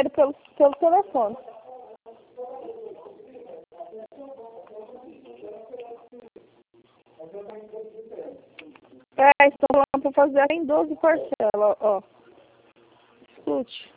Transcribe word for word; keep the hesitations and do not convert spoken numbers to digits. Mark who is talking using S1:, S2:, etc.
S1: dinheiro pelo, pelo telefone. É, estou falando para fazer em doze parcelas, ó. Escute.